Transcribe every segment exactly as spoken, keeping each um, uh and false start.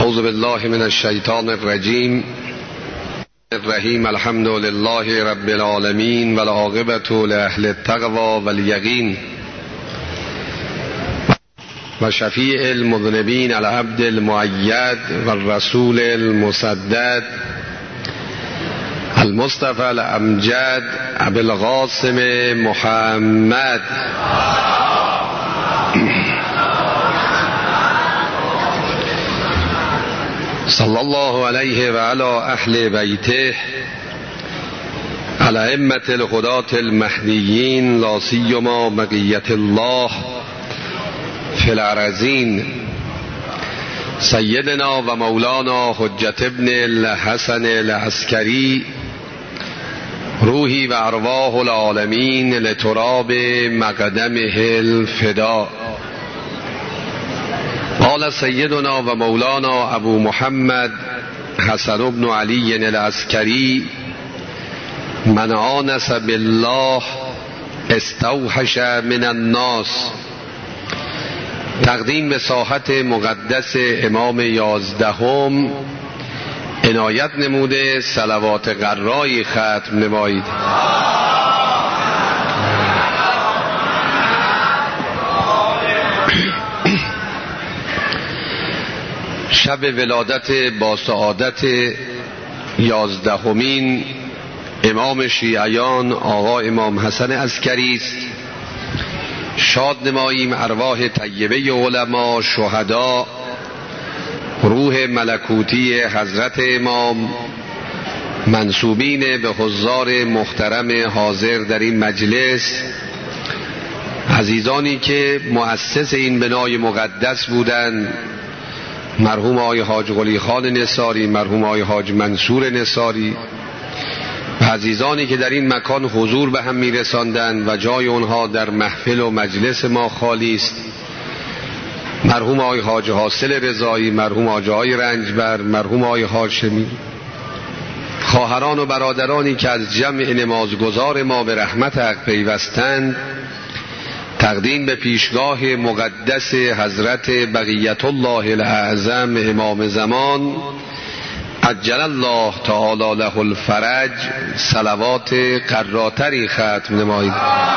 اعوذ بالله من الشیطان الرجیم الرحیم. الحمد لله رب العالمین والعاقبة لأهل التقوى والیقین و شفیع المذنبین العبد المؤید والرسول المسدد المصطفى الامجد ابو القاسم محمد صلی الله علیه و علی اهل بیته الائمة الهداة المهدیین لا سیما بقیة الله فی الارضین سیدنا و مولانا حجت ابن الحسن العسکری روحی و ارواح العالمین لتراب مقدمه الفدا. قال سیدنا و مولانا ابو محمد حسن بن علی العسکری من آنس بالله استوحش من الناس. تقدیم به ساحت مقدس امام یازدهم عنایت نموده صلوات قرایی ختم نمایید. شب ولادت با سعادت یازدهمین امام شیعیان آقا امام حسن عسکری است. شاد نماییم ارواح طیبه علما، شهدا، روح ملکوتی حضرت امام، منسوبین به حضار محترم حاضر در این مجلس، عزیزانی که مؤسس این بنای مقدس بودند، مرحوم آقای حاج قلی خان نصاری، مرحوم آقای حاج منصور نصاری و عزیزانی که در این مکان حضور به هم میرساندند و جای اونها در محفل و مجلس ما خالی است. مرحوم آقای حاج حاصل رضایی، مرحوم حاج آقای رنجبر، مرحوم آقای هاشمی، خواهران و برادرانی که از جمع نمازگزار ما به رحمت حق پیوستند، تقدیم به پیشگاه مقدس حضرت بقیت الله الاعظم امام زمان عجل الله تعالی له الفرج صلوات قراتری ختم نمایید.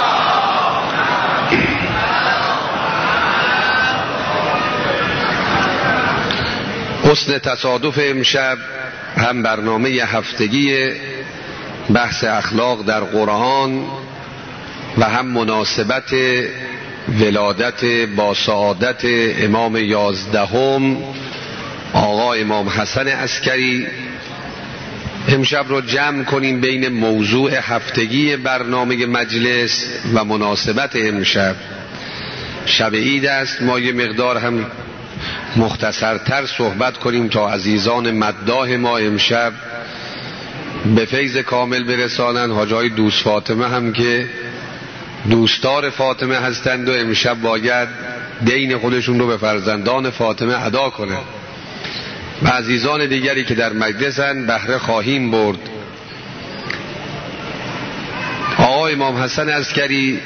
حسن تصادف امشب هم برنامه هفتگی بحث اخلاق در قرآن و هم مناسبت ولادت با سعادت امام یازدهم آقا امام حسن عسکری. امشب رو جمع کنیم بین موضوع هفتگی برنامه مجلس و مناسبت امشب. شب عید است، ما یه مقدار هم مختصرتر صحبت کنیم تا عزیزان مداح ما امشب به فیض کامل برسانن. حاجای دوست فاطمه هم که دوستدار فاطمه هستند و امشب باید دین خودشون رو به فرزندان فاطمه ادا کنند و عزیزان دیگری که در مجلسن بهره خواهیم برد. آقا امام حسن عسکری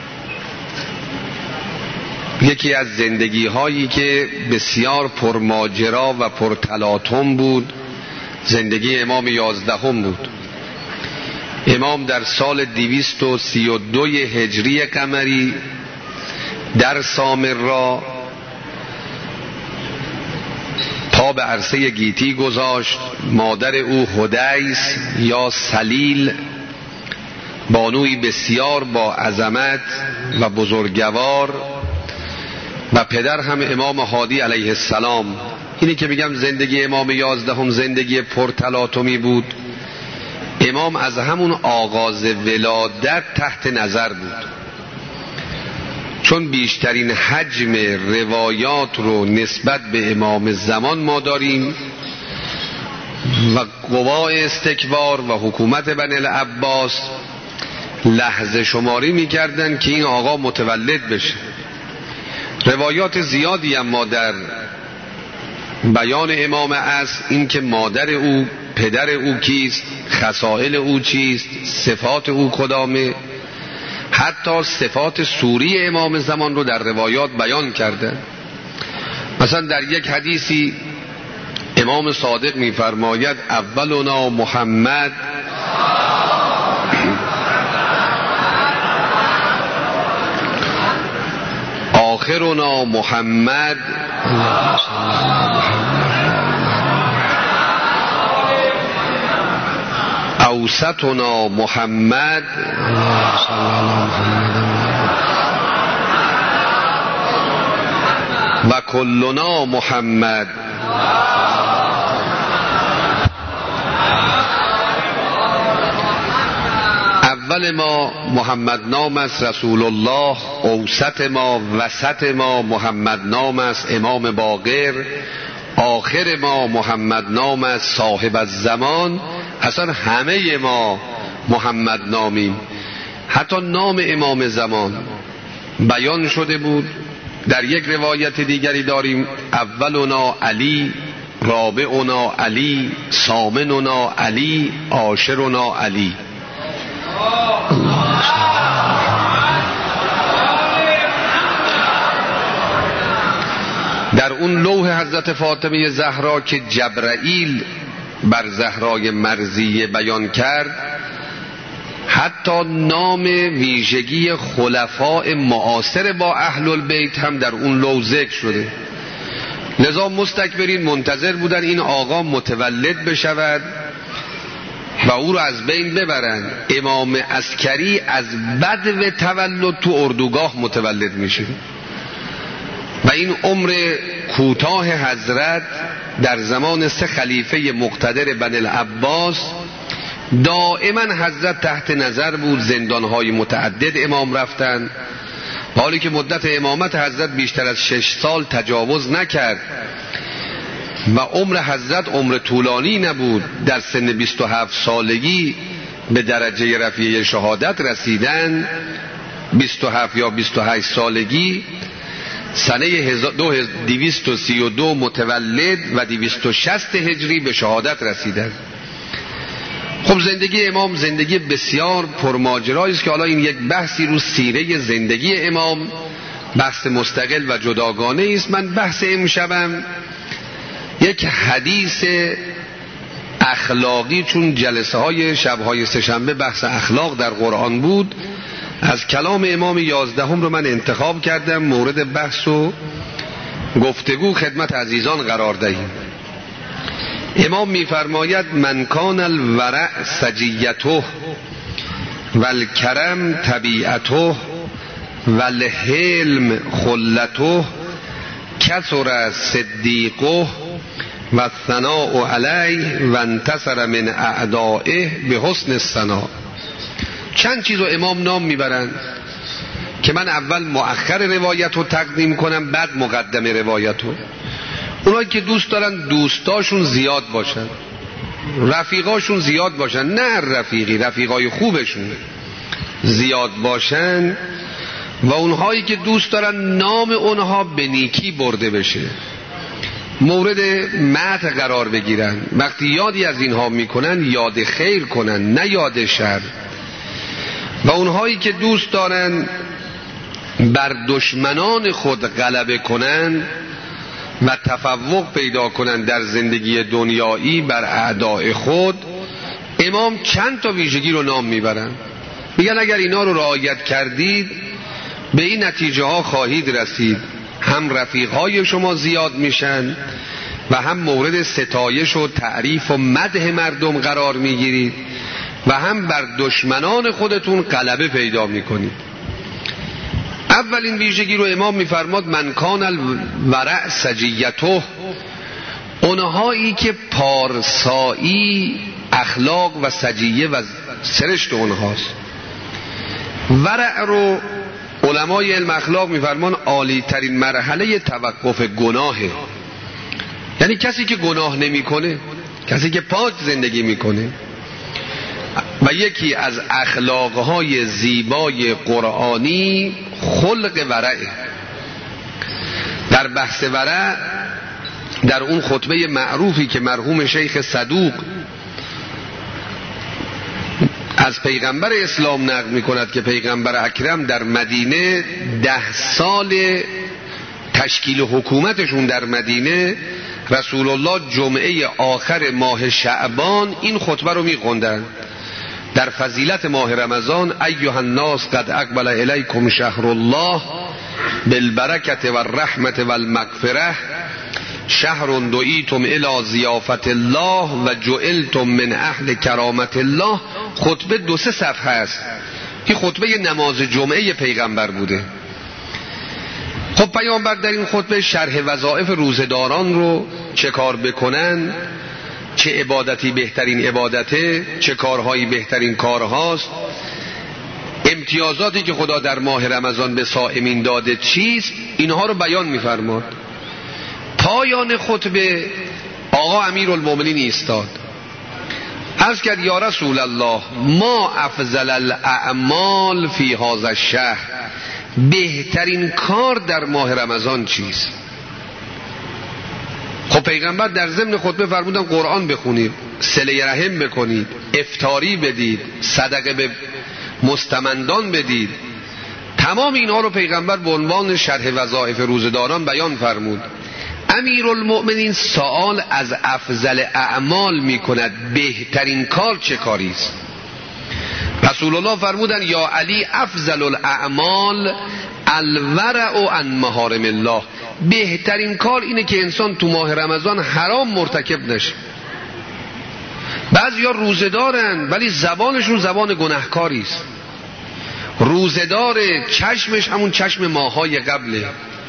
یکی از زندگی هایی که بسیار پرماجرا و پرتلاطم بود زندگی امام یازدهم بود. امام در سال دویست و سی و دو هجری قمری در سامرا پا به عرصه گیتی گذاشت. مادر او هدیس یا سلیل، بانوی بسیار با عظمت و بزرگوار، و پدر هم امام هادی علیه السلام. اینی که بگم زندگی امام یازدهم زندگی پرتلاطمی بود. امام از همون آغاز ولادت تحت نظر بود، چون بیشترین حجم روایات رو نسبت به امام زمان ما داریم و قوا استکبار و حکومت بنی العباس لحظه شماری میکردن که این آقا متولد بشه. روایات زیادی هم ما در بیان امام است، این که مادر او، پدر او کیست، خصائل او چیست، صفات او کدامه، حتی صفات سوری امام زمان رو در روایات بیان کرده. مثلا در یک حدیثی امام صادق می‌فرماید اولنا محمد آخرنا محمد اوسطنا محمد و کلنا محمد. اول ما محمد نام است رسول الله، اوسط ما وسط ما محمد نام است امام باقر، آخر ما محمد نام است صاحب الزمان. اصلا همه ما محمد نامیم. حتی نام امام زمان بیان شده بود. در یک روایت دیگری داریم اولنا علی، رابعنا علی، ثامننا علی، عاشرنا علی. در اون لوح حضرت فاطمه زهرا که جبرائیل بر زهرای مرضیه بیان کرد، حتی نام ویژگی خلفاء معاصر با اهل البیت هم در اون لوح ذکر شده. لذا مستکبرین منتظر بودن این آقا متولد بشود و او رو از بین ببرن. امام عسکری از بدو تولد تو اردوگاه متولد میشه و این عمر کوتاه حضرت در زمان سه خلیفه مقتدر بنی العباس دائما حضرت تحت نظر بود. زندانهای متعدد امام رفتن، حالی که مدت امامت حضرت بیشتر از شش سال تجاوز نکرد و عمر حضرت عمر طولانی نبود. در سن بیست و هفت سالگی به درجه رفیع شهادت رسیدن. بیست و هفت یا بیست و هشت سالگی سنه دویست و سی و دو متولد و دویست و شصت هجری به شهادت رسیدن. خب زندگی امام زندگی بسیار پرماجرایی است که حالا این یک بحثی رو سیره زندگی امام، بحث مستقل و جداگانه است. من بحث امشبم یک حدیث اخلاقی، چون جلسه های شبهای سه‌شنبه بحث اخلاق در قرآن بود، از کلام امام یازدهم رو من انتخاب کردم مورد بحث و گفتگو خدمت عزیزان قرار دهیم. امام می‌فرماید من کان الورع سجیته والکرم طبیعته والحلم خلته کثر صدیقه و الثناء علیه و انتصر من اعدائه به حسن الثناء. چند چیز رو امام نام میبرند که من اول مؤخر روایت رو تقدیم کنم، بعد مقدم روایت رو. اونایی که دوست دارن دوستاشون زیاد باشن، رفیقاشون زیاد باشن، نه رفیقی رفیقای خوبشون زیاد باشن، و اونهایی که دوست دارن نام اونها به نیکی برده بشه، مورد مدح قرار بگیرن، وقتی یادی از اینها میکنن یاد خیر کنن نه یاد شر، و اونهایی که دوست دارن بر دشمنان خود غلبه کنن و تفوق پیدا کنن در زندگی دنیایی بر اعداء خود. امام چند تا ویژگی رو نام میبرن، میگن اگر اینا رو رعایت کردید به این نتیجه ها خواهید رسید، هم رفیق های شما زیاد میشن و هم مورد ستایش و تعریف و مدح مردم قرار میگیرید و هم بر دشمنان خودتون غلبه پیدا میکنید. اولین ویژگی رو امام میفرماد من کان الورع سجیته، اونهایی که پارسایی اخلاق و سجیه و سرشت اونهاست. ورع رو علمای علم اخلاق میفرمان عالی ترین مرحله توقف گناهه، یعنی کسی که گناه نمیکنه، کسی که پاک زندگی میکنه. و یکی از اخلاقهای زیبای قرآنی خلق ورعه. در بحث ورع، در اون خطبه معروفی که مرحوم شیخ صدوق از پیغمبر اسلام نقل می کند که پیغمبر اکرم در مدینه ده سال تشکیل حکومتشون در مدینه رسول الله جمعه آخر ماه شعبان این خطبه رو می‌خوندن در فضیلت ماه رمضان: ایها الناس قد اقبل الیکم شهر الله بالبرکة والرحمة والمغفرة شهر دعیتم الی ضیافة الله و جعلتم من اهل کرامت الله. خطبه دو سه صفحه است. این خطبه نماز جمعه پیغمبر بوده. خب پیامبر در این خطبه شرح وظایف روزداران رو چه کار بکنن، چه عبادتی بهترین عبادته، چه کارهایی بهترین کارهاست، امتیازاتی که خدا در ماه رمضان به صائمین داده چیست، اینها رو بیان می‌فرماد. پایان خطبه آقا امیرالمومنین ایستاد، عرض کرد: یا رسول الله، ما افضل الاعمال فی هذا الشهر، بهترین کار در ماه رمضان چیست؟ خب پیغمبر در ضمن خطبه فرمودن قرآن بخونید، صله رحم بکنید، افطاری بدید، صدقه به مستمندان بدید. تمام اینها رو پیغمبر به عنوان شرح وظایف روزداران بیان فرمود. امیرالمؤمنین سوال از افضل اعمال می کند، بهترین کار چه کاری است؟ رسول الله فرمودن: یا علی، افضل الاعمال الورع عن محارم الله، بهترین کار اینه که انسان تو ماه رمضان حرام مرتکب نشه. بعضیا روزه دارن ولی زبانشون زبان گناهکاری است. روزه داره، چشمش همون چشم ماهای قبله،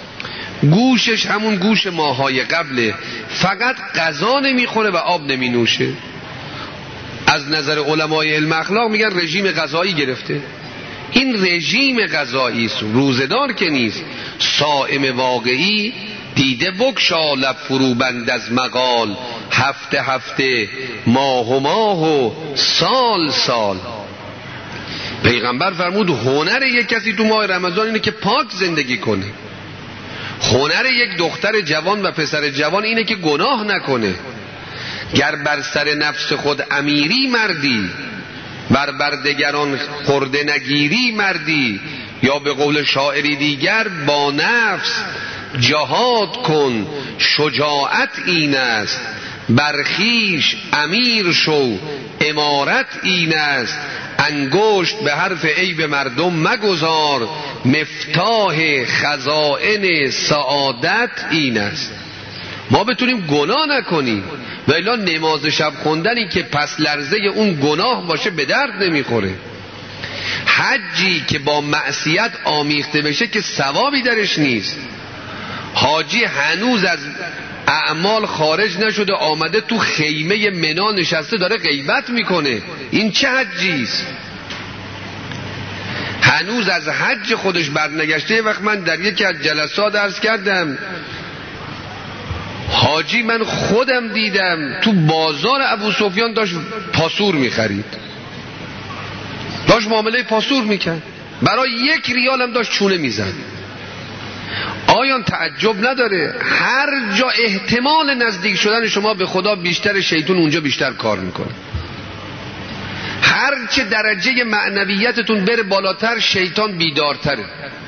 گوشش همون گوش ماهای قبله، فقط غذا نمیخوره و آب نمی نوشه. از نظر علمای علم اخلاق میگن رژیم غذایی گرفته. این رژیم غذایی است، روزدار که نیست. صائم واقعی دیده بگشا لب فرو بند از مقال، هفته هفته، ماه و ماه و سال سال. پیغمبر فرمود هنر یک کسی تو ماه رمضان اینه که پاک زندگی کنه. هنر یک دختر جوان و پسر جوان اینه که گناه نکنه. گر بر سر نفس خود امیری مردی، بر بردگران خورده نگیری مردی، یا به قول شاعری دیگر با نفس جهاد کن شجاعت این است، برخیش امیر شو امارت این است، انگشت به حرف عیب مردم مگذار، مفتاح خزائن سعادت این است. ما بتونیم گناه نکنیم و الا نماز شب خوندنی که پس لرزه اون گناه باشه به درد نمیخوره. حجی که با معصیت آمیخته بشه که ثوابی درش نیست. حاجی هنوز از اعمال خارج نشده، آمده تو خیمه منا نشسته داره غیبت میکنه، این چه حجیست؟ هنوز از حج خودش برنگشته. وقت من در یکی از جلسات عرض کردم حاجی من خودم دیدم تو بازار ابو سفیان داشت پاسور میخرید، داشت معامله پاسور میکرد، برای یک ریال هم داشت چونه میزد. آیا تعجب نداره؟ هر جا احتمال نزدیک شدن شما به خدا بیشتر، شیطان اونجا بیشتر کار میکنه. هر چه درجه معنویتتون بره بالاتر، شیطان بیدارتره.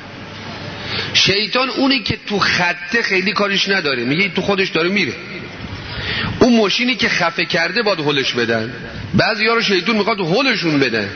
شیطان اونی که تو خطه خیلی کارش نداره، میگه تو خودش داره میره. اون ماشینی که خفه کرده باید هلش بدن. بعضی ها رو شیطان میخواد هلشون بده.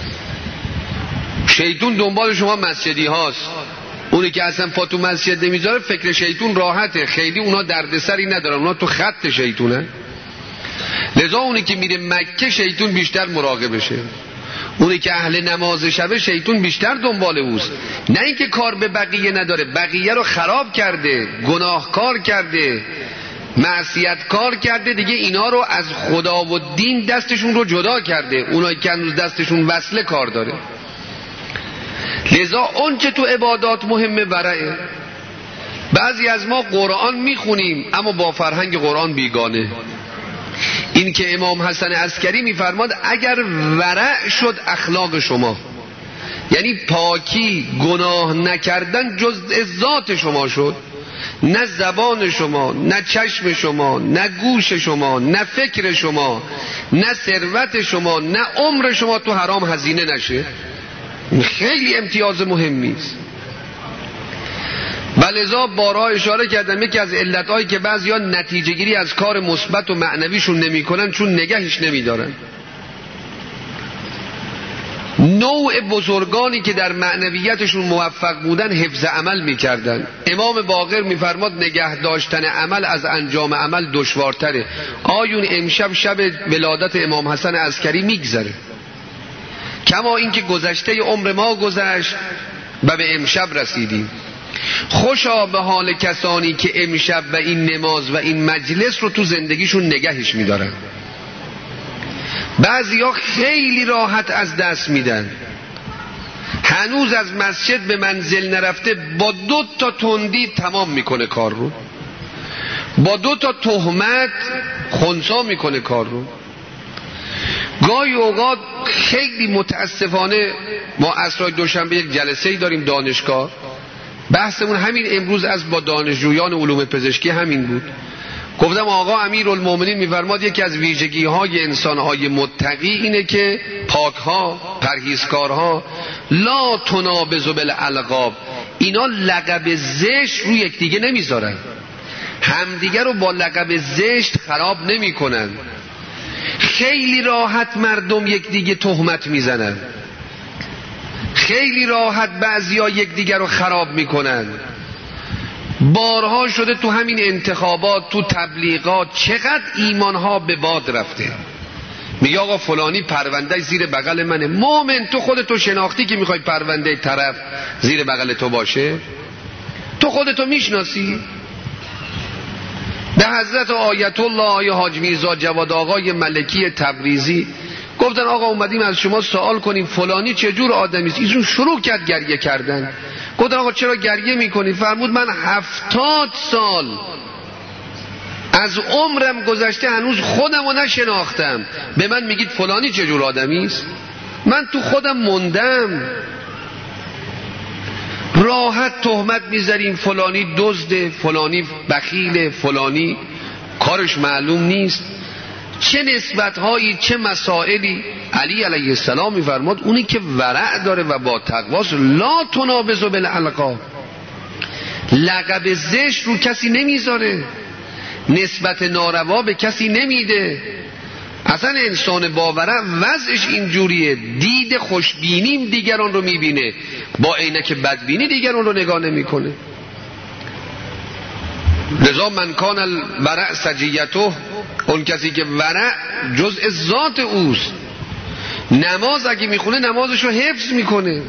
شیطان دنبال شما مسجدی هاست. اونی که اصلا پا تو مسجد نمیذاره فکر شیطان راحته، خیلی اونا دردسری ندارن، اونا تو خط شیطونه. لذا اونی که میره مکه شیطان بیشتر مراقبشه. اونی که اهل نماز شبه شیطان بیشتر دنبال اوست. نه اینکه کار به بقیه نداره، بقیه رو خراب کرده، گناهکار کرده، معصیت کار کرده دیگه، اینا رو از خدا و دین دستشون رو جدا کرده. اونایی که هنوز دستشون وصله کار داره. لذا اون چه تو عبادات مهمه ورعه. بعضی از ما قرآن میخونیم اما با فرهنگ قرآن بیگانه. این که امام حسن عسکری میفرماد اگر ورع شد اخلاق شما، یعنی پاکی، گناه نکردن جزء ذات شما شد، نه زبان شما، نه چشم شما، نه گوش شما، نه فکر شما، نه ثروت شما، نه عمر شما تو حرام هزینه نشه، خیلی امتیاز مهمی است. و لذا بارها اشاره کردم یکی از علتهایی که بعضیا نتیجه گیری از کار مثبت و معنویشون نمی کنن چون نگهش نمی دارن. نوع بزرگانی که در معنویتشون موفق بودن حفظ عمل میکردن. امام باقر میفرماد نگه داشتن عمل از انجام عمل دشوارتره. آیون امشب شب ولادت امام حسن عسکری میگذره، کما اینکه گذشته عمر ما گذشت و به امشب رسیدیم. خوشا به حال کسانی که امشب و این نماز و این مجلس رو تو زندگیشون نگهش میدارن. بعضیا خیلی راحت از دست میدن، هنوز از مسجد به منزل نرفته با دو تا تندی تمام میکنه کار رو، با دو تا تهمت خنثی میکنه کار رو. گاهی اوقات خیلی متاسفانه ما عصرهای دوشنبه یک جلسه‌ای داریم دانشگاه، بحثمون همین امروز از با دانشجویان علوم پزشکی همین بود. گفتم آقا امیرالمومنین میفرماد یکی از ویژگی های انسان های متقی اینه که پاک ها، پرهیزکارها لا تنابزوا بالالقاب، اینا لقب زشت روی یکدیگه نمیذارن، همدیگه رو با لقب زشت خراب نمیکنن. خیلی راحت مردم یکدیگه تهمت میزنن، خیلی راحت بعضیا یکدیگه رو خراب میکنن. بارها شده تو همین انتخابات، تو تبلیغات، چقدر ایمانها به باد رفته. میگه آقا فلانی پرونده زیر بغل منه. مومن تو خودتو شناختی که میخوای پرونده طرف زیر بغل تو باشه؟ تو خودتو میشناسی؟ به حضرت آیت الله آیه حاج میرزا جواد آقای ملکی تبریزی گفتن آقا اومدیم از شما سوال کنیم فلانی چه جور آدمی است. ایشون شروع کرد گریه کردن. گفتن آقا چرا گریه میکنی؟ فرمود من هفتاد سال از عمرم گذشته هنوز خودم رو نشناختم، به من میگید فلانی چه جور آدمی است؟ من تو خودم موندم. راحت تهمت میذاریم فلانی دزده، فلانی بخیله، فلانی کارش معلوم نیست. چه نسبت‌هایی، چه مسائلی. علی علیه السلام می‌فرماد اونی که ورع داره و با تقواست لا تنابزوا بالالقاب، لقب زشت رو کسی نمیذاره، نسبت ناروا به کسی نمیده. اصلا انسان باورع وضعش اینجوریه، دید خوشبینی دیگران رو میبینه، با عینک بدبینی دیگران رو نگاه نمیکنه. لذا من کان الورع سجیته، اون کسی که ورع جزء ذات اوست، نماز اگه میخونه نمازشو حفظ میکنه.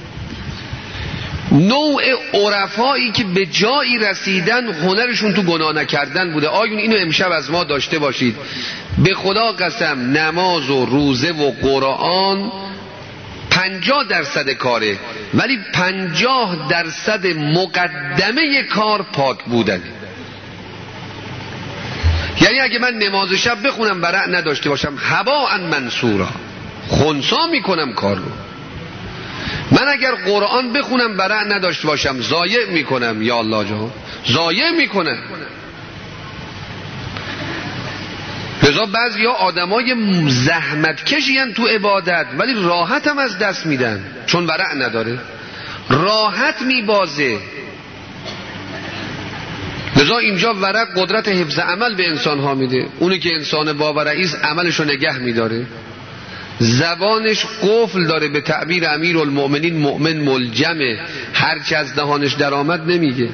نوع عرفایی که به جایی رسیدن هنرشون تو گناه نکردن بوده. آیون اینو امشب از ما داشته باشید. به خدا قسم نماز و روزه و قرآن پنجاه درصد کاره، ولی پنجاه درصد مقدمه کار پاک بودن. یعنی اگه من نماز شب بخونم ورع نداشته باشم هباء منصورا، خنثی میکنم کار رو. من اگر قرآن بخونم ورع نداشته باشم ضایع میکنم، یا الله جان ضایع میکنم. لذا بعضی ها آدمای زحمت کشین تو عبادت ولی راحت هم از دست میدن چون ورع نداره، راحت میبازه. لذا اینجا ورع قدرت حفظ عمل به انسان ها میده. اونی که انسان باورعیست عملشو نگه میداره، زبانش قفل داره، به تعبیر امیرالمومنین مؤمن ملجمه، هرچی از دهانش درآمد نمیگه.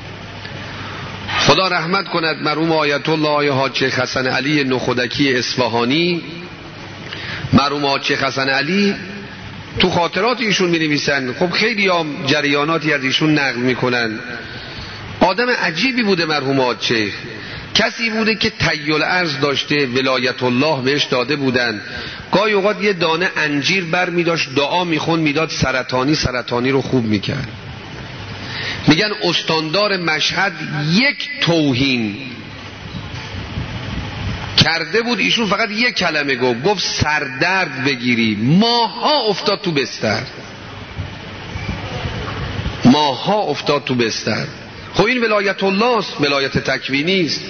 خدا رحمت کند مرحوم آیت الله آیه حاج شیخ حسن علی نخودکی اصفهانی. مرحوم حاج شیخ حسن علی تو خاطرات ایشون می نویسن، خب خیلی هم جریاناتی از ایشون نقل میکنن. آدم عجیبی بوده مرحوم حاج شیخ، کسی بوده که تیل ارض داشته، ولایت الله بهش داده بودن. گاهی اوقات یه دانه انجیر بر می داشت دعا میخون میداد سرطانی سرطانی رو خوب میکرد. میگن استاندار مشهد یک توهین کرده بود، ایشون فقط یک کلمه گفت، گفت سردرد بگیری. ماها افتاد تو بستر، ماها افتاد تو بستر. خب این ولایت الله است، ولایت تکوینی است.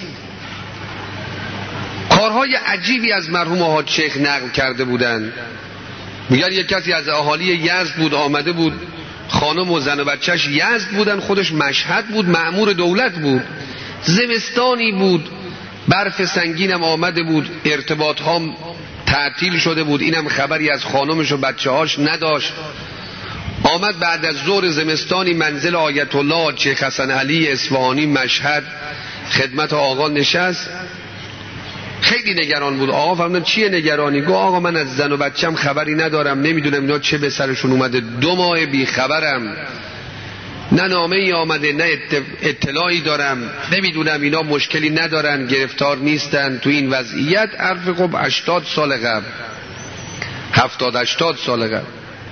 کارهای عجیبی از مرحوم حاج شیخ نقل کرده بودند. میگن یک کسی از اهالی یزد بود، آمده بود خانم و زن و بچهش یزد بودن، خودش مشهد بود، مأمور دولت بود. زمستانی بود، برف سنگینم آمده بود، ارتباط ها تعطیل شده بود، اینم خبری از خانمش و بچه هاش نداشت. آمد بعد از ظهر زمستانی منزل آیت الله شیخ حسن علی اصفهانی مشهد، خدمت آقا نشست. خیلی نگران بود. آقا فرمودن چیه نگرانی؟ گفت آقا من از زن و بچم خبری ندارم، نمیدونم اینا چه به سرشون اومده، دو ماه بی خبرم، نه نامه ای آمده نه اطلاعی دارم، نمیدونم اینا مشکلی ندارن، گرفتار نیستن تو این وضعیت. عرف خب هشتاد سال قبل، هفتاد هشتاد سال قبل.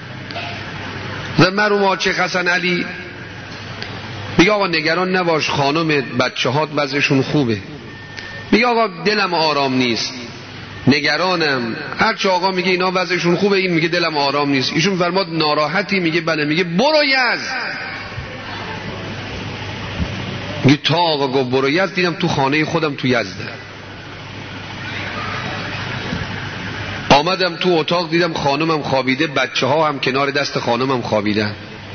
و مرحوم آقا شیخ حسن علی میگه آقا نگران نباش، خانم بچه هات وضعشون خوبه. میگه آقا دلم آرام نیست، نگرانم. هرچه آقا میگه اینا وضعشون خوبه، این میگه دلم آرام نیست. ایشون فرماد ناراحتی؟ میگه بله. میگه برو یزد. میگه تا آقا گفت برو یزد دیدم تو خانه خودم تو یزده. آمدم تو اتاق دیدم خانمم خوابیده، بچه ها هم کنار دست خانمم خوابیدن.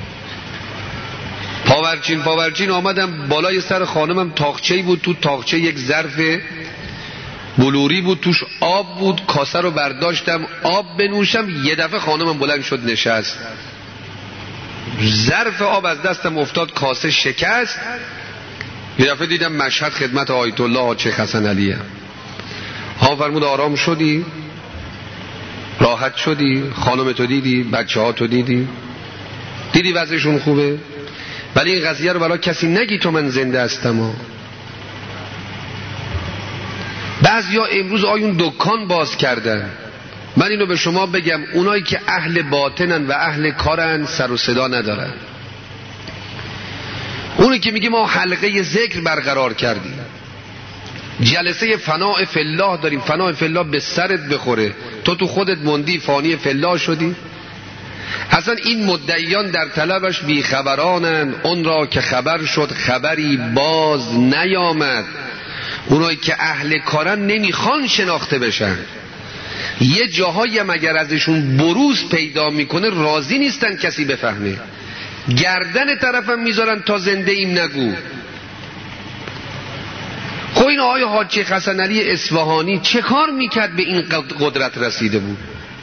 پاورچین پاورچین آمدم بالای سر خانمم، تاقچه‌ای بود، تو تاقچه یک ظرف بلوری بود، توش آب بود. کاسه رو برداشتم آب بنوشم، یه دفعه خانمم بلند شد نشست، ظرف آب از دستم افتاد، کاسه شکست. یه دفعه دیدم مشهد خدمت آیت الله شیخ حسن علیه. ها فرمود آرام شدی؟ راحت شدی؟ خانم تو دیدی؟ بچه ها تو دیدی؟ دیدی وضعشون خوبه؟ ولی این قضیه رو برای کسی نگی تو من زنده هستم ها. بعضیا امروز آیون دکان باز کردن. من اینو به شما بگم، اونایی که اهل باطنن و اهل کارن سر و صدا ندارن. اونی که میگه ما حلقه ذکر برقرار کردیم، جلسه فناء فی الله داریم، فناء فی الله به سرت بخوره، تو تو خودت موندی فانی فی الله شدی. اصلا این مدعیان در طلبش بیخبرانن، اون را که خبر شد خبری باز نیامد. اونایی که اهل کارن نمیخوان شناخته بشن. یه جاهایی هم اگر ازشون بروز پیدا میکنه راضی نیستن کسی بفهمه، گردن طرفم میذارن تا زنده ایم نگو. خب این آقای حاج شیخ حسن علی اصفهانی چه کار میکرد به این قدرت رسیده بود؟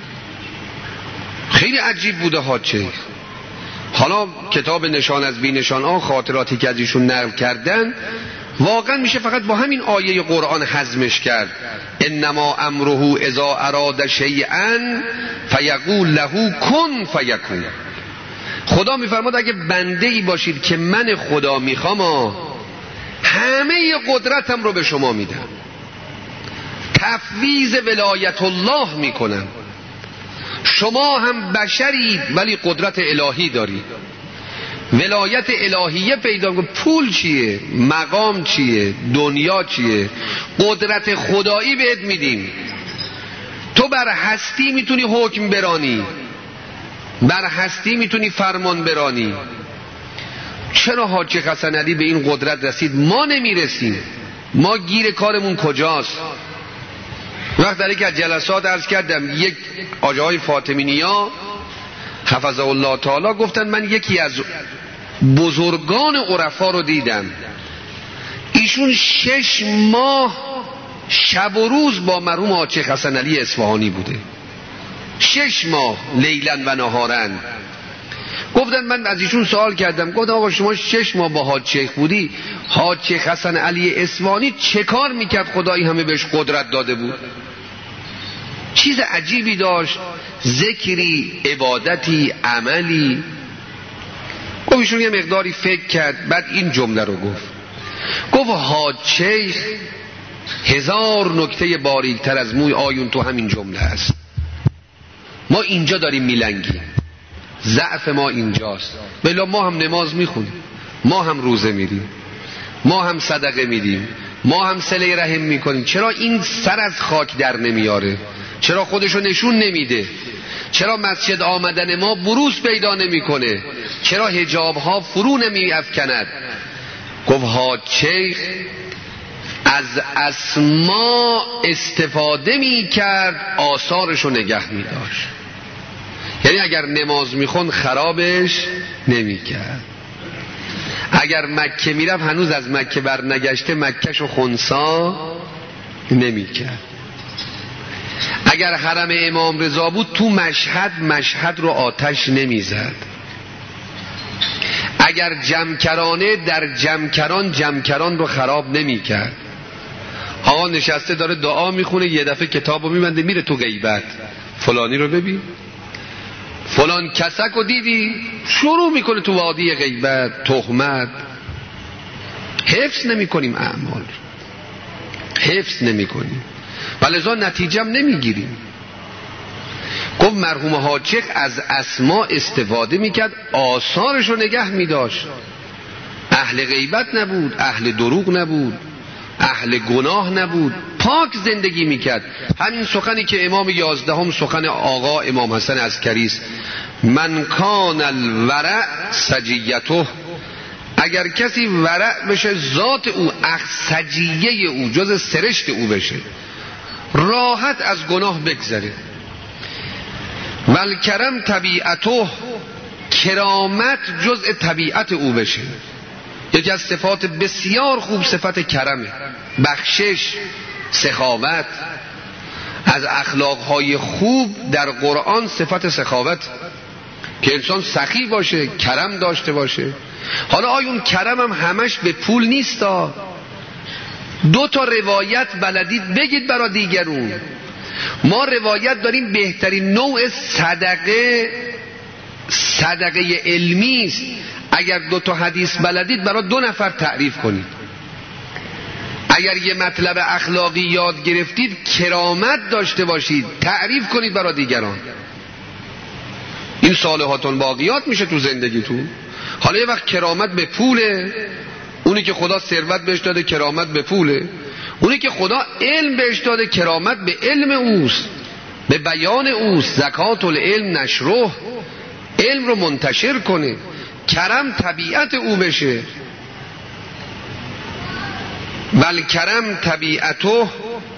خیلی عجیب بوده حاج شیخ. حالا کتاب نشان از بی نشان ها، خاطراتی که از ایشون نقل کردن، واقعا میشه فقط با همین آیه قرآن هضمش کرد. انما امره اذا اراد شیئا فیقول له کن فیکون. خدا میفرماد اگه بنده ای باشید که من خدا میخوام، همه قدرتم رو به شما میدم، تفویض ولایت الله میکنم. شما هم بشرید ولی قدرت الهی دارید، ولایت الهیه پیدا کن. پول چیه؟ مقام چیه؟ دنیا چیه؟ قدرت خدایی بهت میدیم. تو بر هستی میتونی حکم برانی، بر هستی میتونی فرمان برانی. چرا حاج شیخ حسن علی به این قدرت رسید؟ ما نمیرسیم. ما گیر کارمون کجاست؟ وقت در یک از جلسات عرض کردم، یک آجای فاطمینیا حفظه الله تعالی گفتن من یکی از بزرگان عرفا رو دیدم، ایشون شش ماه شب و روز با مرحوم حاج شیخ حسن علی اصفهانی بوده، شش ماه لیلا و نهارن. گفتن من از ایشون سوال کردم، گفتم آقا شما شش ماه با حاج شیخ بودی، حاج شیخ حسن علی اصفهانی چه کار میکرد خدایی همه بهش قدرت داده بود؟ چیز عجیبی داشت، ذکری، عبادتی، عملی. گفت ایشون یه مقداری فکر کرد، بعد این جمله رو گفت، گفت حاج شیخ هزار نکته باریکتر از موی آیون تو همین جمله هست. ما اینجا داریم میلنگیم، ضعف ما اینجاست. بلا ما هم نماز میخونیم، ما هم روزه میریم، ما هم صدقه میدیم، ما هم صله رحم میکنیم. چرا این سر از خاک در نمیاره؟ چرا خودشو نشون نمیده؟ چرا مسجد آمدن ما بروز پیدا نمیکنه؟ چرا حجاب ها فرو نمی افکند؟ گفت حاج شیخ از اسما استفاده میکرد، آثارشو نگه میداشت. یعنی اگر نماز میخوند خرابش نمیکرد. اگر مکه میرفت هنوز از مکه بر نگشته مکهشو خنثی نمیکرد. اگر حرم امام رضا بود تو مشهد مشهد رو آتش نمیزد. اگر جمکرانه در جمکران جمکران رو خراب نمیکرد. آقا نشسته داره دعا میخونه، یه دفعه کتاب رو میبنده میره تو غیبت، فلانی رو ببین، فلان کسک رو دیدی، شروع میکنه تو وادی غیبت، تهمت. حفظ نمی کنیم اعمال، حفظ نمی کنیم ولذا نتیجه هم نمیگیریم. گفت مرحوم حاجی از اسما استفاده میکرد، آثارش رو نگه میداشت. اهل غیبت نبود، اهل دروغ نبود، اهل گناه نبود، پاک زندگی میکرد. همین سخنی که امام یازدهم سخن آقا امام حسن عسکری است، من کان الورع سجیته، اگر کسی ورع بشه ذات او اخ سجیه او جز سرشت او بشه، راحت از گناه بگذره. والکرم طبیعته، کرامت جزء طبیعت او بشه. یکی از صفات بسیار خوب صفت کرمه، بخشش، سخاوت. از اخلاقهای خوب در قرآن صفت سخاوت، که انسان سخی باشه، کرم داشته باشه. حالا آیا اون کرم هم همش به پول نیستا؟ دو تا روایت بلدید بگید برای دیگرون. ما روایت داریم بهترین نوع صدقه صدقه علمی است. اگر دو تا حدیث بلدید برای دو نفر تعریف کنید. اگر یه مطلب اخلاقی یاد گرفتید کرامت داشته باشید، تعریف کنید برای دیگران. این صالحات الباقیات میشه تو زندگیتون. حالا یه وقت کرامت به پوله، اونی که خدا ثروت بهش داده کرامت به پوله، اونی که خدا علم بهش داده کرامت به علم اوست، به بیان اوست. زکات العلم نشره، علم رو منتشر کنه، کرم طبیعت او بشه. والکرم طبیعته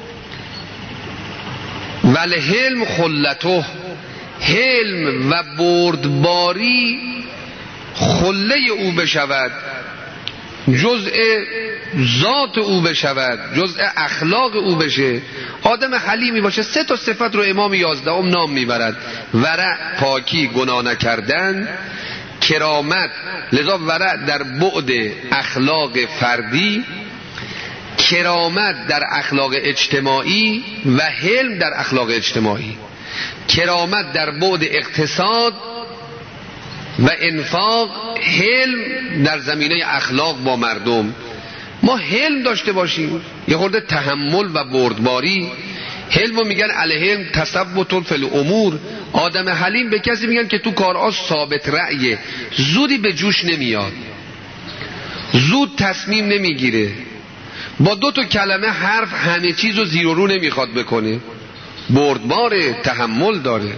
والحلم خلته، حلم و بردباری خله او بشود، جزء ذات او بشود، جزء اخلاق او بشه. آدم حلیمی باشه. سه تا صفت رو امام یازدهم نام میبرد: ورع پاکی گناه نکردن، کرامت لذا ورع در بعد اخلاق فردی، کرامت در اخلاق اجتماعی و حلم در اخلاق اجتماعی. کرامت در بعد اقتصاد و انفاق، حلم در زمینه اخلاق با مردم. ما حلم داشته باشیم، یه خورده تحمل و بردباری. حلم رو میگن الحلم تثبت فی الامور. آدم حلیم به کسی میگن که تو کارها ثابت رأیه، زودی به جوش نمیاد، زود تصمیم نمیگیره، با دو تا کلمه حرف همه چیز رو زیر و رو نمیخواد بکنه، بردباره، تحمل داره.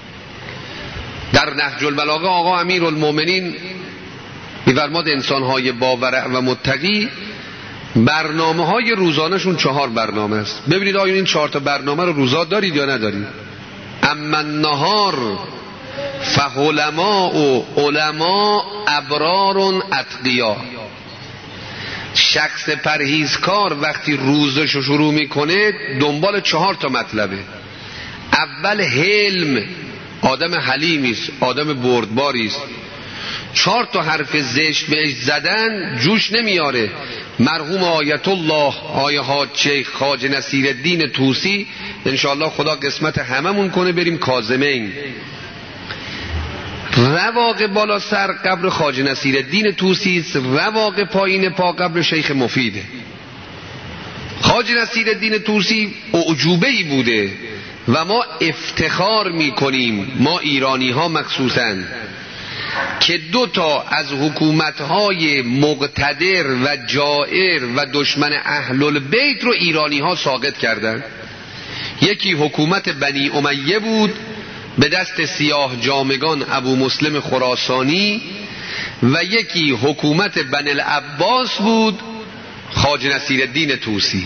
در نهج البلاغه آقا امیرالمومنین می‌فرماد انسان‌های باورع و متقی برنامه های روزانه‌شون چهار برنامه است. ببینید آیا این چهار تا برنامه رو روزا دارید یا ندارید؟ اما النهار فعلماء و علماء ابرار اتقیا. شخص پرهیزکار وقتی روزش رو شروع میکنه دنبال چهار تا مطلبه. اول حلم، آدم حلیمی است، آدم بردباری است. چهار تا حرف زشت بهش زدن جوش نمیاره. مرحوم آیت الله آیه ها شیخ خواجه نصیرالدین طوسی، انشاءالله خدا قسمت هممون کنه بریم کاظمین. رواق بالا سر قبر خواجه نصیرالدین طوسی است، رواق پایین پا قبر شیخ مفیده. خواجه نصیرالدین طوسی اعجوبه‌ای بوده و ما افتخار میکنیم، ما ایرانی ها مخصوصاً، که دو تا از حکومت‌های مقتدر و جائر و دشمن اهل البیت رو ایرانی ها ساقط کردن. یکی حکومت بنی امیه بود به دست سیاه جامگان ابو مسلم خراسانی، و یکی حکومت بنی العباس بود خواجه نصیرالدین طوسی.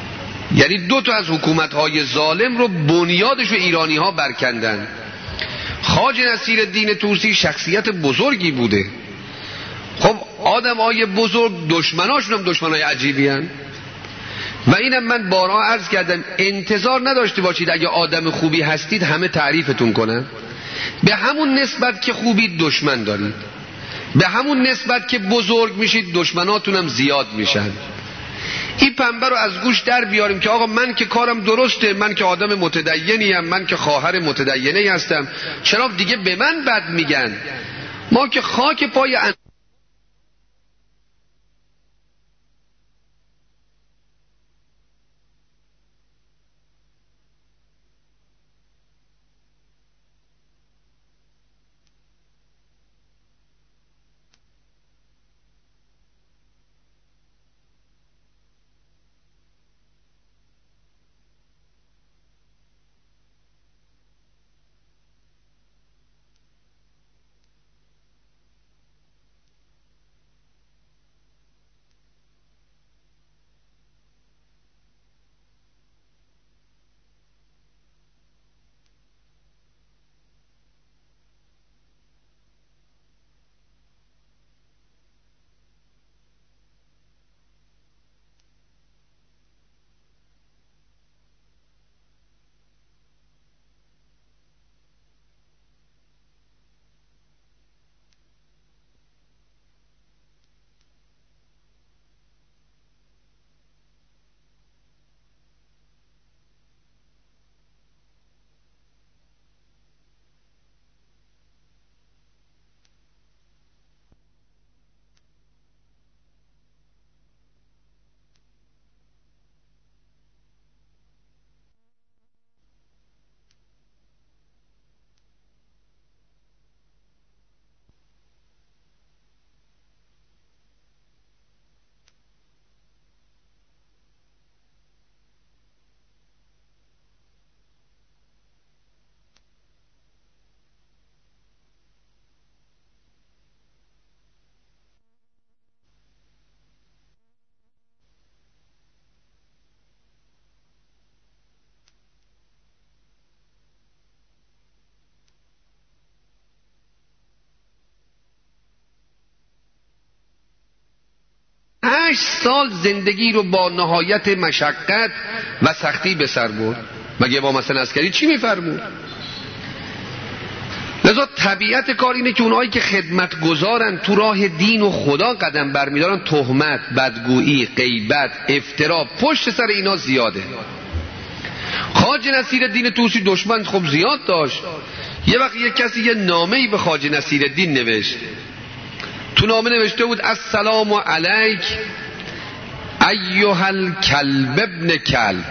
یعنی دو تا از حکومت‌های ظالم رو بنیادش رو ایرانی ها برکندن. خواجه نصیرالدین طوسی شخصیت بزرگی بوده. خب آدم های بزرگ دشمناشون هم دشمن های عجیبی هن. و اینم من بارها عرض کردم انتظار نداشته باشید اگه آدم خوبی هستید همه تعریفتون کنن. به همون نسبت که خوبید دشمن دارید، به همون نسبت که بزرگ میشید دشمناتون هم زیاد میشن. این پنبه رو از گوش در بیاریم که آقا من که کارم درسته، من که آدم متدینیم، من که خواهر متدینی هستم، چرا دیگه به من بد میگن؟ ما که خاک پای ان... هشت سال زندگی رو با نهایت مشقت و سختی به سر برد. مگه با مثلا عسکری چی میفرمود؟ لذا طبیعت کار اینه که اونهایی که خدمت گذارن تو راه دین و خدا قدم برمیدارن، تهمت، بدگویی، غیبت، افترا پشت سر اینا زیاده. خواجه نصیرالدین طوسی دشمن خب زیاد داشت. یه وقت یه کسی یه نامه‌ای به خواجه نصیرالدین نوشت. تو نامه نوشته بود السلام علیک ایها الکلب ابن کلب.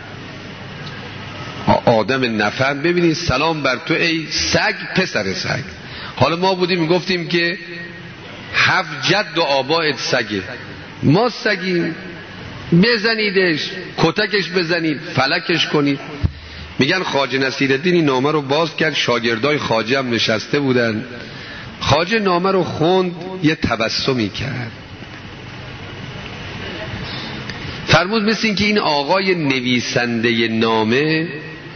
آدم نفهم، ببینید سلام بر تو ای سگ پسر سگ. حالا ما بودیم میگفتیم که هفت جد و آبائت سگه، ما سگیم، بزنیدش، کتکش بزنید، فلکش کنید. میگن خواجه نصیرالدین این نامه رو باز کرد، شاگردای خواجه هم نشسته بودن. خواجه نامه رو خوند، یه تبسمی کرد، فرمود مثل این که این آقای نویسنده نامه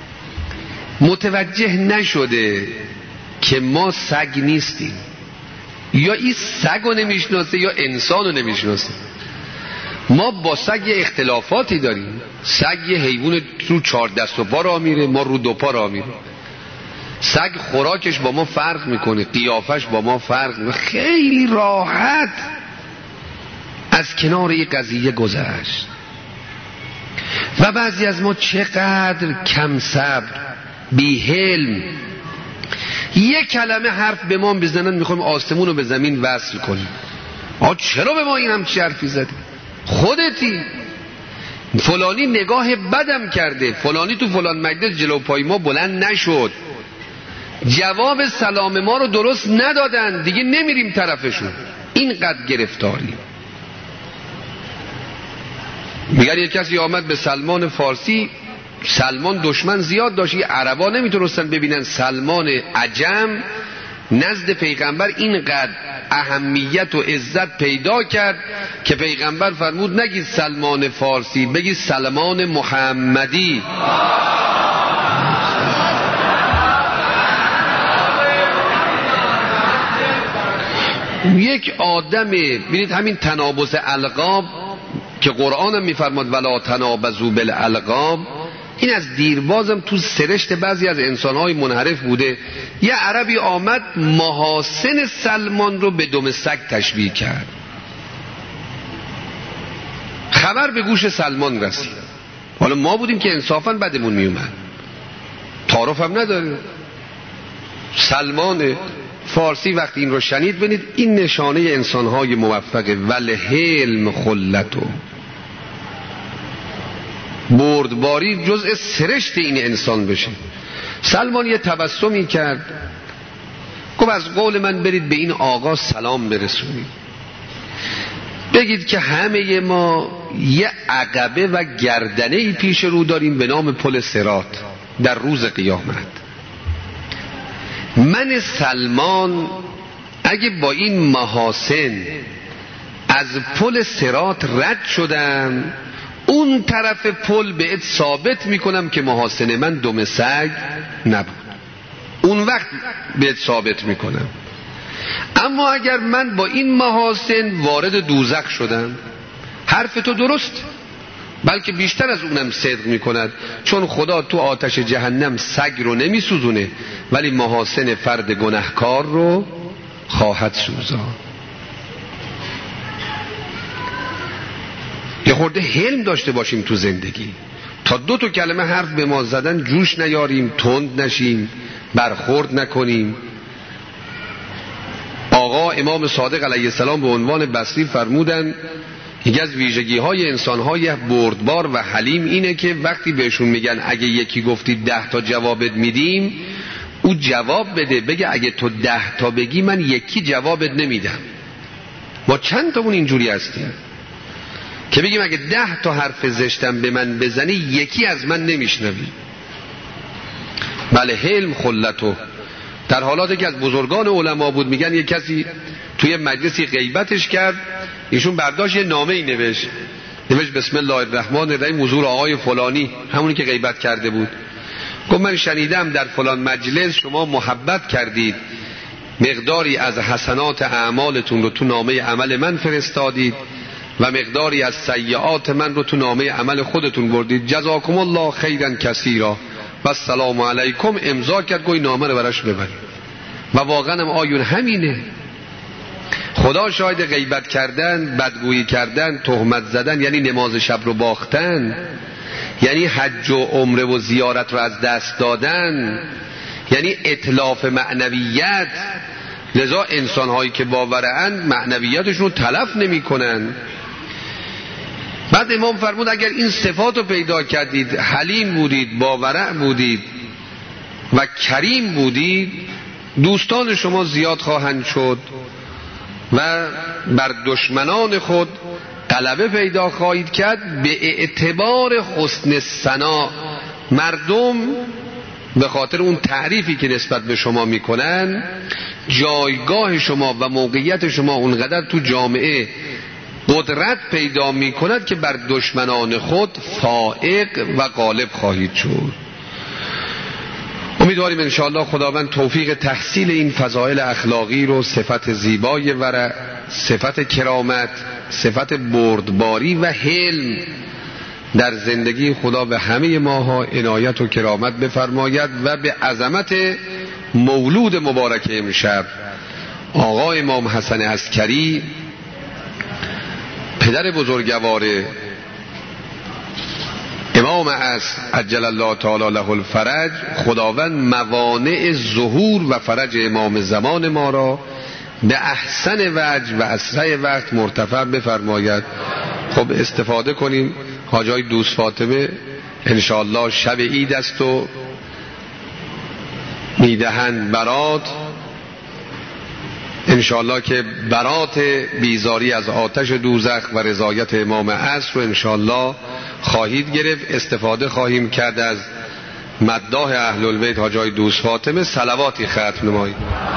متوجه نشده که ما سگ نیستیم، یا این سگ رو نمیشناسه یا انسان رو نمیشناسه. ما با سگ یه اختلافاتی داریم. سگ یه حیوان رو چهار دست و پا راه میره، ما رو دو پا راه میره. سگ خوراکش با ما فرق میکنه، قیافش با ما فرق میکنه. خیلی راحت از کنار این قضیه گذشت. و بعضی از ما چقدر کم صبر، بی حلم، یک کلمه حرف به ما بزنن میخوایم آسمون رو به زمین وصل کنیم. آ چرا به ما این هم چه حرفی زدی؟ خودتی. فلانی نگاه بدم کرده، فلانی تو فلان مجلس جلو پای ما بلند نشد، جواب سلام ما رو درست ندادن، دیگه نمیریم طرفشون. اینقدر گرفتاریم. میگن یک کسی آمد به سلمان فارسی، سلمان دشمن زیاد داشت، عربا نمیتونستن ببینن. سلمان عجم نزد پیغمبر اینقدر اهمیت و عزت پیدا کرد که پیغمبر فرمود نگید سلمان فارسی، بگید سلمان محمدی. یک آدم، ببینید همین تنابز القاب که قرآن هم میفرماد ولا تنابزوا بالالقاب، این از دیربازم تو سرشت بعضی از انسانهای منحرف بوده. یه عربی آمد محاسن سلمان رو به دم سگ تشبیه کرد. خبر به گوش سلمان رسید. حالا ما بودیم که انصافاً بدمون میومد، تعارف هم نداره. سلمان فارسی وقتی این رو شنید، ببینید این نشانه انسانهای موفقه. والحلم خلتو، بردباری جزء سرشت این انسان بشه. سلمان یه تبسمی کرد، گفت از قول من برید به این آقا سلام برسونید، بگید که همه ما یه عقبه و گردنه ای پیش رو داریم به نام پل صراط در روز قیامت. من سلمان اگه با این محاسن از پل صراط رد شدم، اون طرف پل بهت ثابت میکنم که محاسن من دم سگ نبود، اون وقت بهت ثابت میکنم. اما اگر من با این محاسن وارد دوزخ شدم، حرف تو درست، بلکه بیشتر از اونم صدق میکند، چون خدا تو آتش جهنم سگ رو نمیسوزونه ولی محاسن فرد گناهکار رو خواهد سوزان. یه خورده حلم داشته باشیم تو زندگی، تا دو تا کلمه حرف به ما زدن جوش نیاریم، تند نشیم، برخورد نکنیم. آقا امام صادق علیه السلام به عنوان بصری فرمودن یکی از ویژگی های انسان های بردبار و حلیم اینه که وقتی بهشون میگن اگه یکی گفتی ده تا جوابت میدیم، او جواب بده بگه اگه تو ده تا بگی من یکی جوابت نمیدم. ما چند تامون اینجوری هستیم که بگیم اگه ده تا حرف زشتم به من بزنی یکی از من نمیشنوی. بله، حلم خلتو. در حالاتی که از بزرگان علما بود، میگن یک کسی توی مجلسی غیبتش کرد، ایشون برداشت یه نامه ای نوشت نوشت بسم الله الرحمن الرحیم حضور آقای فلانی، همونی که غیبت کرده بود. گفت من شنیدم در فلان مجلس شما محبت کردید، مقداری از حسنات اعمالتون رو تو نامه عمل من فرستادید و مقداری از سیئات من رو تو نامه عمل خودتون بردید، جزاکم الله خیرا کثیرا و السلام علیکم. امضا کرد، گوی نامه رو براش ببرید. و واقعا هم آیون همینه. خدا شاید غیبت کردن، بدگویی کردن، تهمت زدن یعنی نماز شب رو باختن، یعنی حج و عمره و زیارت رو از دست دادن، یعنی اتلاف معنویت. لذا انسان‌هایی که باوره‌اند معنویتشون رو تلف نمی‌کنن. بعد امام فرمود اگر این صفات رو پیدا کردید، حلیم بودید، باورع بودید و کریم بودید، دوستان شما زیاد خواهند شد و بر دشمنان خود غلبه پیدا خواهید کرد. به اعتبار حسن ثنا، مردم به خاطر اون تعریفی که نسبت به شما میکنن، جایگاه شما و موقعیت شما اونقدر تو جامعه قدرت پیدا میکند که بر دشمنان خود فائق و غالب خواهید شد. امیدواریم انشاءالله خداوند توفیق تحصیل این فضائل اخلاقی رو، صفت زیبای ورع، صفت کرامت، صفت بردباری و حلم در زندگی خدا به همه ماها عنایت و کرامت بفرماید و به عظمت مولود مبارک امشب آقا امام حسن عسکری، پدر بزرگوار امام عصر عجل الله تعالی له الفرج، خداوند موانع ظهور و فرج امام زمان ما را به احسن وجه و اسرع وقت مرتفع بفرماید. خب استفاده کنیم. حاجای دوست فاطمه انشاءالله شب عید است و میدهند برات، انشاءالله که برات بیزاری از آتش دوزخ و رضایت امام عصر رو انشاءالله خواهید گرفت. استفاده خواهیم کرد از مداح اهل البیت حاجای دوست فاطمه. صلواتی ختم نمایید.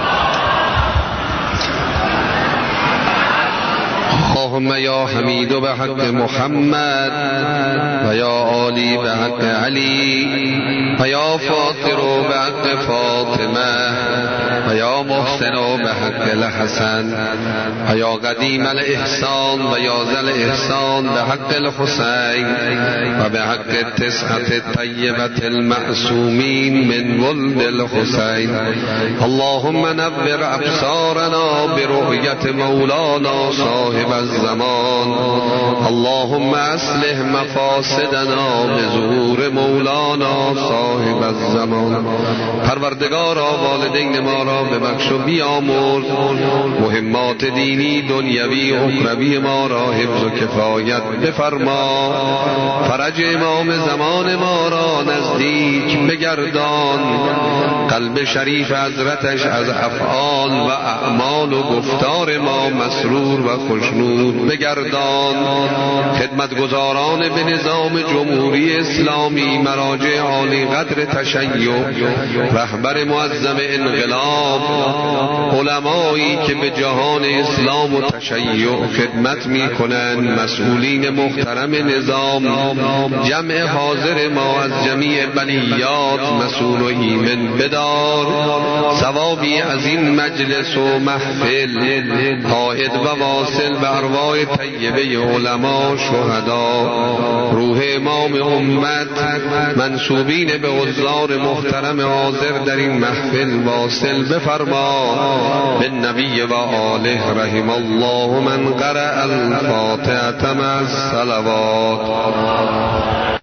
اللهم یا حمید به حق محمد و یا عالی به حق علی و یا فاطمه ناصر بحق فاطمه و یا محسن بحق الحسن و یا قدیم الاحسان و یا ذل احسان بحق الحسین و بحق تسعة الطیبة المعصومین من ولد الحسین. اللهم نور ابصارنا برؤیت مولانا صاحب الزمان. اللهم اصلح مفاسدنا بظهور مولانا صاحب الزمان. پروردگارا والدین ما را ببخش و بیامرز، مهمات دینی دنیوی و اخروی ما را حفظ و کفایت بفرما، فرج امام زمان ما را نزدیک بگردان، قلب شریف حضرتش از افعال و اعمال و گفتار ما مسرور و خوشنود بگردان. خدمتگزاران به نظام جمهوری اسلامی، مراجع عالی قدر تشیع، رهبر معظم انقلاب، علمایی که به جهان اسلام و تشیع خدمت می کنند، مسئولین محترم نظام، جمع حاضر ما از جمیع بلیات مسئول و ایمن بدار. ثوابی از این مجلس و محفل عائد و واصل به ارواح طیبه علما، شهدا، روح امام امت، منسوبین به حضار محترم حاضر در این محفل واصل بفرما. بالنبی و آله رحم الله من قرأ الفاتحة مع الصلوات.